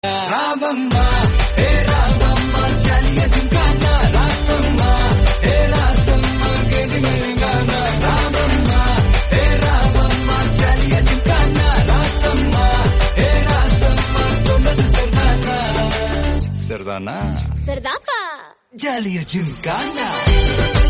ராமம்மா ஹே ராமம்மா ஜாலியா ஜும்கானா ராசம்மா ஹே ராசம்மா கேடி மேங்கானா ராமம்மா ஹே ராமம்மா ஜாலியா ஜும்கானா ராசம்மா ஹே ராசம்மா சொன்னது சரிதானா சரிதானா சரிதாப்பா ஜாலியா ஜும்கானா